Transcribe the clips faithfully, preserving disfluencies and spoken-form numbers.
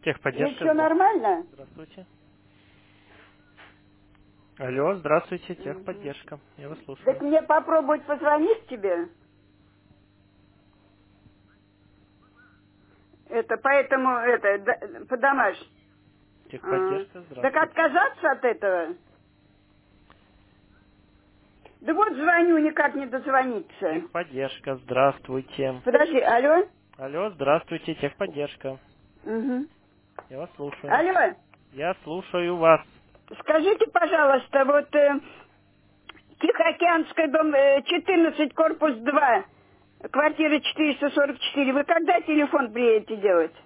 И Техподдержка. все Здра- нормально? Здравствуйте. Алло, здравствуйте, Мгм. техподдержка. Я вас Так слушаю. мне попробовать позвонить тебе? Это, поэтому, это, да- по домашнему. А, Техподдержка, так здравствуйте. отказаться от этого? Да вот звоню, никак не дозвониться. Техподдержка, здравствуйте. Подожди, алло? Алло, здравствуйте, техподдержка. Угу. Я вас слушаю. Алло, Я слушаю вас. скажите, пожалуйста, вот э, Тихоокеанская, дом э, четырнадцать, корпус два, квартира четыреста сорок четыре. Вы когда телефон приедете делать?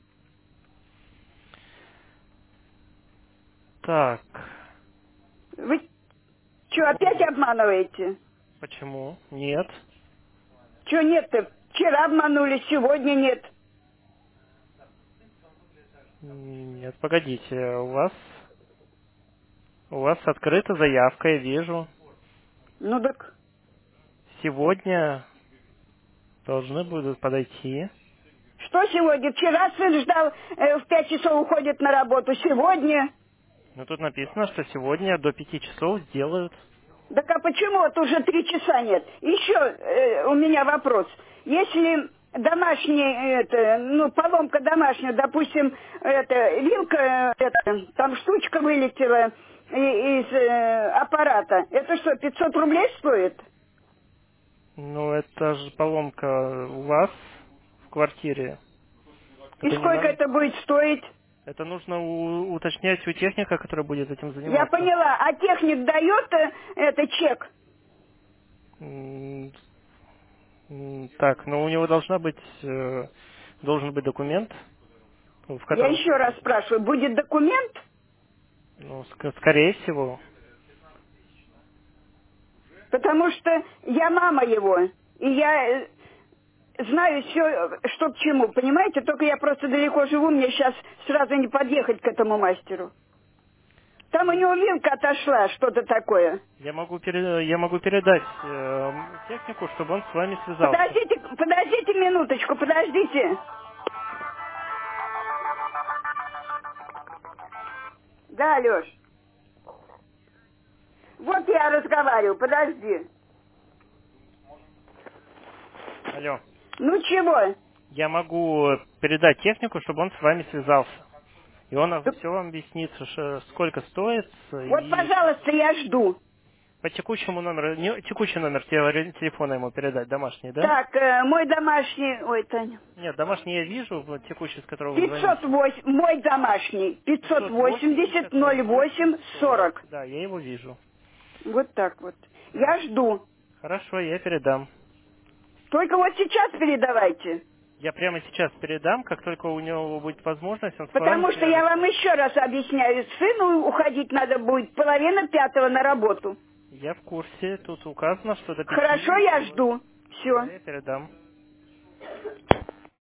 Так, Вы что, опять секунду. обманываете? Почему? Нет. Что нет-то? Вчера обманули, сегодня нет. Нет, погодите, у вас у вас открыта заявка, я вижу. Ну так, Сегодня должны будут подойти. что сегодня? Вчера сын ждал, э, в пять часов уходит на работу. Сегодня? Ну тут написано, что сегодня до пяти часов сделают. Так а почему вот уже три часа нет? Еще э, у меня вопрос. Если домашний, это, ну, поломка домашняя, допустим, это, вилка, э, это, там штучка вылетела и- из э, аппарата, это что, пятьсот рублей стоит? Ну, это же поломка у вас в квартире. И Это не сколько нам. это будет стоить? Это нужно у- уточнять у техника, который будет этим Я заниматься. поняла, а техник дает э, это чек? М, м, Так, но у него должна быть, э, должен быть документ, в Я котором еще будет раз написано. спрашиваю, будет документ? Ну, ск- скорее всего. Потому что я мама его, и я э, знаю все, что к чему, понимаете? Только я просто далеко живу, мне сейчас сразу не подъехать к этому мастеру. Там у него вилка отошла, что-то такое. Я могу, пере- я могу передать э, технику, чтобы он с вами связался. Подождите, подождите минуточку, подождите. Да, Леш, вот я разговариваю, подожди. Алло. Ну чего? Я могу передать технику, чтобы он с вами связался. И он Да все вам объяснит, ш- сколько стоит, вот, и пожалуйста, я жду. по текущему номеру, не- текущий номер теле- телефона ему передать, домашний, да? Так, э, мой домашний, ой, Таня, Нет, домашний я вижу, вот текущий, с которого вы пятьсот звоните. восемь, мой домашний, пятьсот пятьсот восемьдесят восемьдесят ноль ноль восемь восемь сорок. сорок. Да, я его вижу. Вот так вот. Да. Я жду. Хорошо, я передам. Только вот сейчас передавайте. Я прямо сейчас передам, как только у него будет возможность, он с вами Потому что я вам свяжется. еще раз объясняю, сыну уходить надо будет половина пятого на работу. Я в курсе, тут указано, что до Хорошо, пяти я делают. жду. Да, Все. я передам.